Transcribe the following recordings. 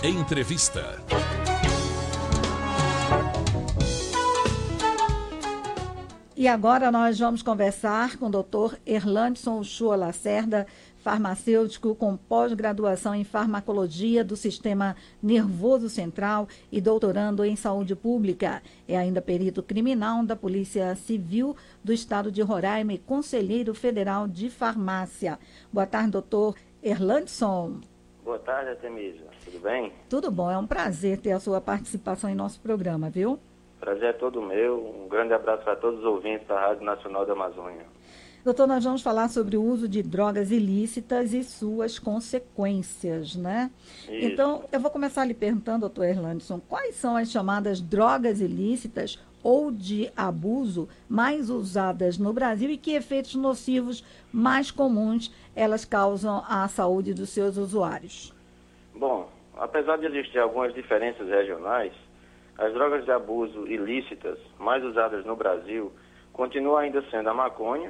Entrevista. E agora nós vamos conversar com o Dr. Erlandson Uchoa Lacerda, farmacêutico com pós-graduação em farmacologia do Sistema Nervoso Central e doutorando em saúde pública. É ainda perito criminal da Polícia Civil do Estado de Roraima e conselheiro federal de farmácia. Boa tarde, doutor Erlandson. Boa tarde, Artemisa. Tudo bem? Tudo bom, é um prazer ter a sua participação em nosso programa, viu? Prazer é todo meu. Um grande abraço para todos os ouvintes da Rádio Nacional da Amazônia. Doutor, nós vamos falar sobre o uso de drogas ilícitas e suas consequências, né? Isso. Então, eu vou começar lhe perguntando, doutor Erlandson, quais são as chamadas drogas ilícitas ou de abuso mais usadas no Brasil e que efeitos nocivos mais comuns elas causam à saúde dos seus usuários? Bom, apesar de existir algumas diferenças regionais, as drogas de abuso ilícitas mais usadas no Brasil continuam ainda sendo a maconha,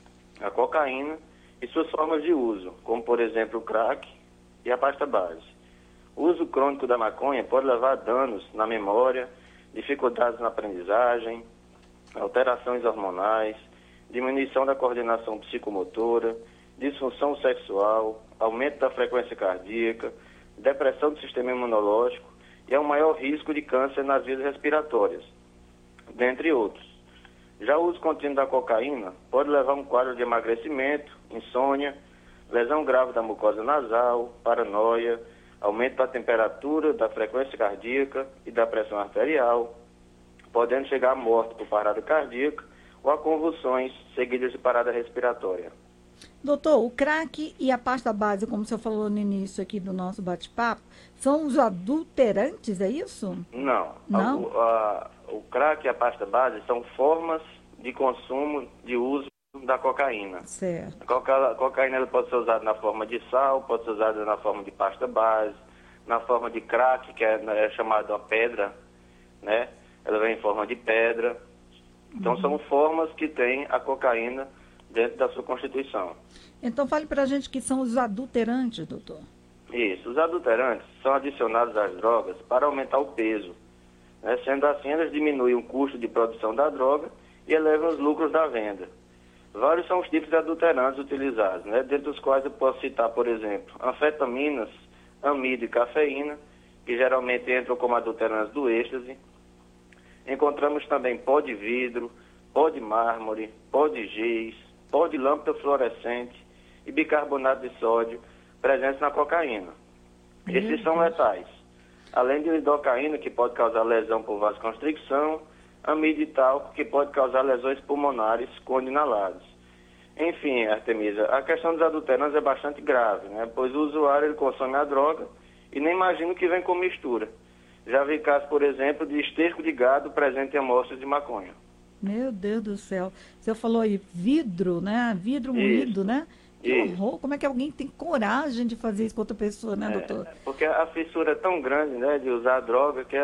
a cocaína e suas formas de uso, como, por exemplo, o crack e a pasta base. O uso crônico da maconha pode levar a danos na memória, dificuldades na aprendizagem, alterações hormonais, diminuição da coordenação psicomotora, disfunção sexual, aumento da frequência cardíaca, depressão do sistema imunológico e é um maior risco de câncer nas vias respiratórias, dentre outros. Já o uso contínuo da cocaína pode levar a um quadro de emagrecimento, insônia, lesão grave da mucosa nasal, paranoia, aumento da temperatura, da frequência cardíaca e da pressão arterial, podendo chegar à morte por parada cardíaca ou a convulsões seguidas de parada respiratória. Doutor, o crack e a pasta base, como o senhor falou no início aqui do nosso bate-papo, são os adulterantes, é isso? Não. Não? O crack e a pasta base são formas de consumo, de uso da cocaína. Certo. A cocaína ela pode ser usada na forma de sal, pode ser usada na forma de pasta base, na forma de crack, que é chamada uma pedra, né? Ela vem em forma de pedra. Então, são formas que tem a cocaína dentro da sua constituição. Então, fale para a gente que são os adulterantes, doutor. Isso. Os adulterantes são adicionados às drogas para aumentar o peso, né? Sendo assim, eles diminuem o custo de produção da droga e elevam os lucros da venda. Vários são os tipos de adulterantes utilizados, né? Dentre os quais eu posso citar, por exemplo, anfetaminas, amido e cafeína, que geralmente entram como adulterantes do êxtase. Encontramos também pó de vidro, pó de mármore, pó de giz, pó de lâmpada fluorescente e bicarbonato de sódio presentes na cocaína. Esses são letais. Além de lidocaína, que pode causar lesão por vasoconstricção, amidital, que pode causar lesões pulmonares quando inalados. Enfim, Artemisa, a questão dos adulterantes é bastante grave, né? Pois o usuário ele consome a droga e nem imagina o que vem com mistura. Já vi casos, por exemplo, de esterco de gado presente em amostras de maconha. Meu Deus do céu. O senhor falou aí vidro, né? Vidro moído, né? Que horror. Como é que alguém tem coragem de fazer isso com outra pessoa, né, doutor? Porque a fissura é tão grande, né, de usar a droga, que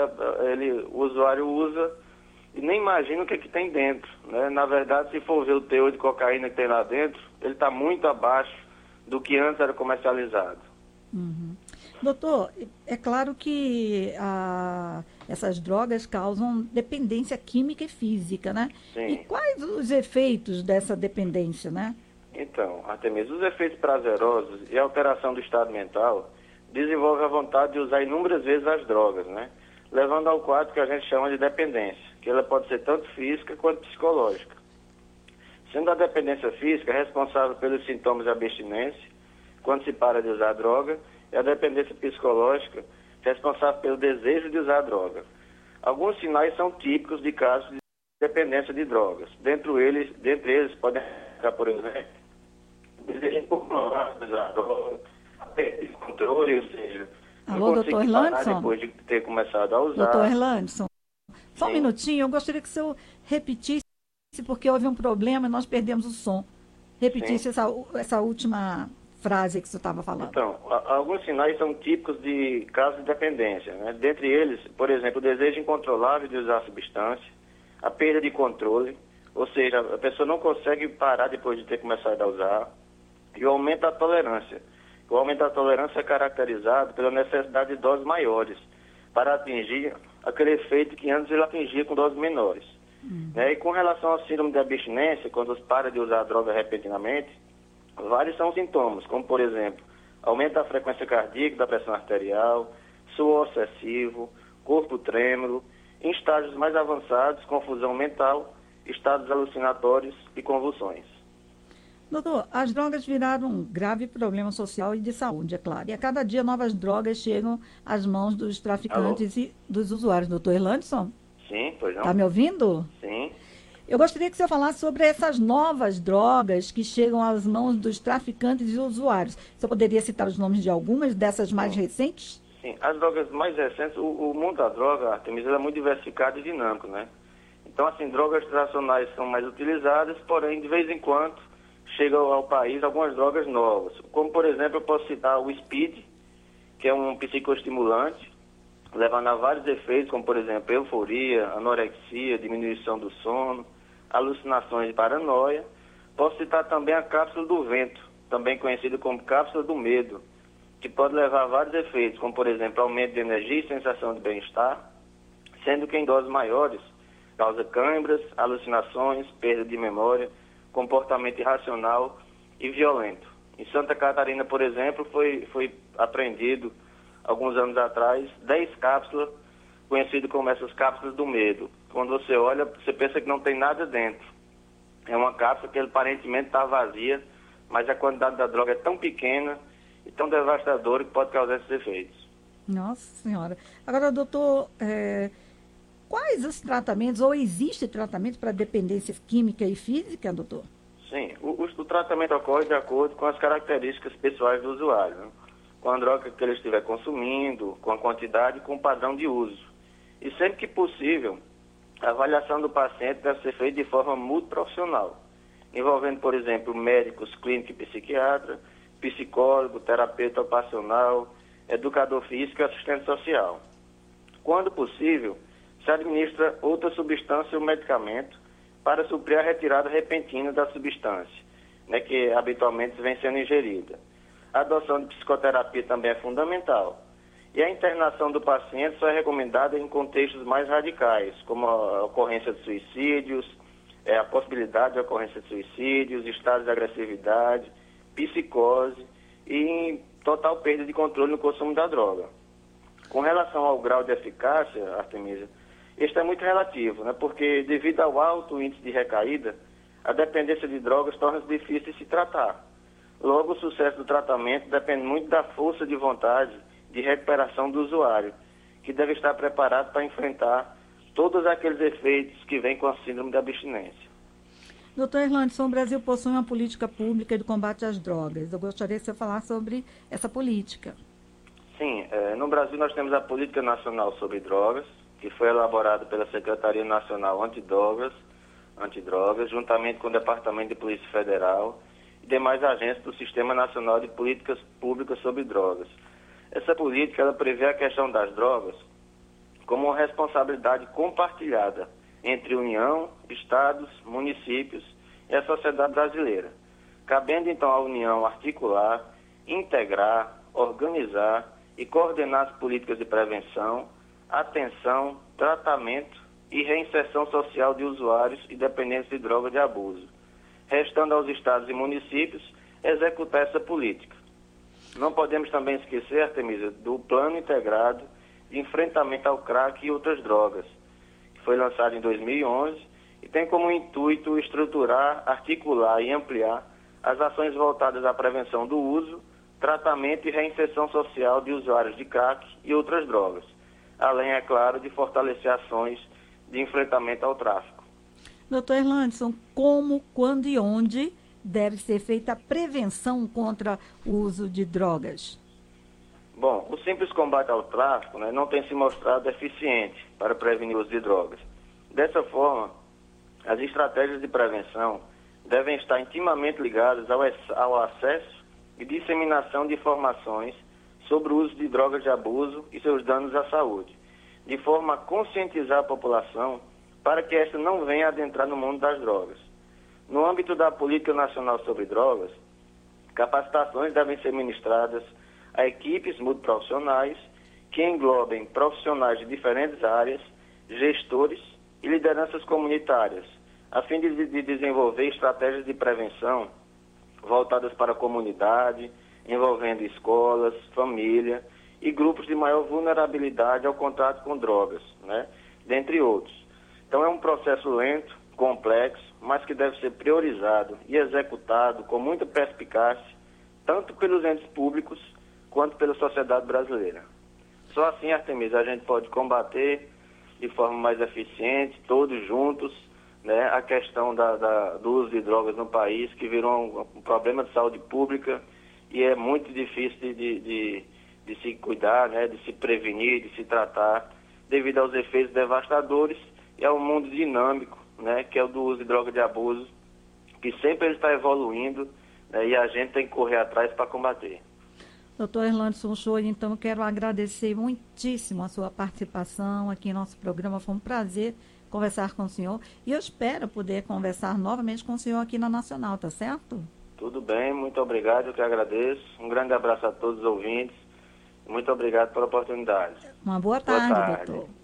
o usuário usa e nem imagina o que tem dentro, né? Na verdade, se for ver o teor de cocaína que tem lá dentro, ele está muito abaixo do que antes era comercializado. Uhum. Doutor, é claro que essas drogas causam dependência química e física, né? Sim. E quais os efeitos dessa dependência, né? Então, Artemisa, os efeitos prazerosos e a alteração do estado mental desenvolvem a vontade de usar inúmeras vezes as drogas, né? Levando ao quadro que a gente chama de dependência, que ela pode ser tanto física quanto psicológica. Sendo a dependência física responsável pelos sintomas de abstinência, quando se para de usar a droga, e a dependência psicológica responsável pelo desejo de usar a droga. Alguns sinais são típicos de casos de dependência de drogas. Dentre eles podem ficar, por exemplo, desejo incontrolável de usar a droga, a perda de controle, ou seja, alô, doutor Erlandson? Depois de ter começado a usar. Doutor Erlandson, só um Sim. minutinho, eu gostaria que o senhor repetisse, porque houve um problema e nós perdemos o som. Repetisse essa última frase que você estava falando. Então, alguns sinais são típicos de casos de dependência, né? Dentre eles, por exemplo, o desejo incontrolável de usar a substância, a perda de controle, ou seja, a pessoa não consegue parar depois de ter começado a usar, e o aumento da tolerância, O aumento da tolerância é caracterizado pela necessidade de doses maiores para atingir aquele efeito que antes ele atingia com doses menores. E com relação ao síndrome de abstinência, quando se para de usar a droga repentinamente, vários são os sintomas, como, por exemplo, aumento da frequência cardíaca, da pressão arterial, suor excessivo, corpo trêmulo, em estágios mais avançados, confusão mental, estados alucinatórios e convulsões. Doutor, as drogas viraram um grave problema social e de saúde, é claro. E a cada dia novas drogas chegam às mãos dos traficantes e dos usuários. Doutor Erlandson? Sim, pois não. Está me ouvindo? Sim. Eu gostaria que o senhor falasse sobre essas novas drogas que chegam às mãos dos traficantes e usuários. Você poderia citar os nomes de algumas dessas mais recentes? Sim, as drogas mais recentes, o mundo da droga, Artemis, é muito diversificado e dinâmico, né? Então, assim, drogas tradicionais são mais utilizadas, porém, de vez em quando, chegam ao país algumas drogas novas. Como, por exemplo, eu posso citar o Speed, que é um psicoestimulante, levando a vários efeitos, como, por exemplo, euforia, anorexia, diminuição do sono, alucinações e paranoia. Posso citar também a cápsula do vento, também conhecida como cápsula do medo, que pode levar a vários efeitos, como, por exemplo, aumento de energia e sensação de bem-estar, sendo que em doses maiores causa câimbras, alucinações, perda de memória, comportamento irracional e violento. Em Santa Catarina, por exemplo, foi apreendido, alguns anos atrás, 10 cápsulas, conhecidas como essas cápsulas do medo. Quando você olha, você pensa que não tem nada dentro. É uma cápsula que aparentemente está vazia, mas a quantidade da droga é tão pequena e tão devastadora que pode causar esses efeitos. Nossa Senhora. Agora, doutor, quais os tratamentos, ou existe tratamento para dependência química e física, doutor? Sim, o tratamento ocorre de acordo com as características pessoais do usuário, né? Com a droga que ele estiver consumindo, com a quantidade e com o padrão de uso. E sempre que possível, a avaliação do paciente deve ser feita de forma multiprofissional, envolvendo, por exemplo, médicos, clínico e psiquiatra, psicólogo, terapeuta ocupacional, educador físico e assistente social. Quando possível, se administra outra substância ou medicamento para suprir a retirada repentina da substância, né, que habitualmente vem sendo ingerida. A adoção de psicoterapia também é fundamental. E a internação do paciente só é recomendada em contextos mais radicais, como a ocorrência de suicídios, a possibilidade de ocorrência de suicídios, estados de agressividade, psicose e em total perda de controle no consumo da droga. Com relação ao grau de eficácia, Artemisia, este é muito relativo, né? Porque devido ao alto índice de recaída, a dependência de drogas torna-se difícil de se tratar. Logo, o sucesso do tratamento depende muito da força de vontade de recuperação do usuário, que deve estar preparado para enfrentar todos aqueles efeitos que vêm com a síndrome da abstinência. Doutor Erlandson, o Brasil possui uma política pública de combate às drogas. Eu gostaria que você falasse sobre essa política. Sim, no Brasil nós temos a Política Nacional sobre Drogas, que foi elaborada pela Secretaria Nacional Antidrogas, juntamente com o Departamento de Polícia Federal e demais agências do Sistema Nacional de Políticas Públicas sobre Drogas. Essa política ela prevê a questão das drogas como uma responsabilidade compartilhada entre União, Estados, municípios e a sociedade brasileira, cabendo então à União articular, integrar, organizar e coordenar as políticas de prevenção, atenção, tratamento e reinserção social de usuários e dependentes de droga de abuso, restando aos estados e municípios executar essa política. Não podemos também esquecer, Artemisia, do Plano Integrado de Enfrentamento ao Crack e outras drogas, que foi lançado em 2011 e tem como intuito estruturar, articular e ampliar as ações voltadas à prevenção do uso, tratamento e reinserção social de usuários de crack e outras drogas, além, é claro, de fortalecer ações de enfrentamento ao tráfico. Doutor Erlandson, como, quando e onde deve ser feita a prevenção contra o uso de drogas? Bom, o simples combate ao tráfico, né, não tem se mostrado eficiente para prevenir o uso de drogas. Dessa forma, as estratégias de prevenção devem estar intimamente ligadas ao acesso e disseminação de informações sobre o uso de drogas de abuso e seus danos à saúde, de forma a conscientizar a população para que esta não venha adentrar no mundo das drogas. No âmbito da Política Nacional sobre Drogas, Capacitações devem ser ministradas a equipes multiprofissionais que englobem profissionais de diferentes áreas, gestores e lideranças comunitárias, a fim de desenvolver estratégias de prevenção voltadas para a comunidade, envolvendo escolas, família e grupos de maior vulnerabilidade ao contato com drogas, né? Dentre outros. Então é um processo lento, complexo, mas que deve ser priorizado e executado com muita perspicácia, tanto pelos entes públicos quanto pela sociedade brasileira. Só assim, Artemisa, a gente pode combater de forma mais eficiente, todos juntos, né, a questão do uso de drogas no país, que virou um problema de saúde pública e é muito difícil de se cuidar, né, de se prevenir, de se tratar, devido aos efeitos devastadores e ao mundo dinâmico, né, que é o do uso de droga de abuso, que sempre ele está evoluindo, né, e a gente tem que correr atrás para combater. Doutor Erlandson Uchoa, então quero agradecer muitíssimo a sua participação aqui em nosso programa. Foi um prazer conversar com o senhor e eu espero poder conversar novamente com o senhor aqui na Nacional, tá certo? Tudo bem, muito obrigado, eu que agradeço. Um grande abraço a todos os ouvintes. Muito obrigado pela oportunidade. Uma boa tarde, boa tarde. doutor.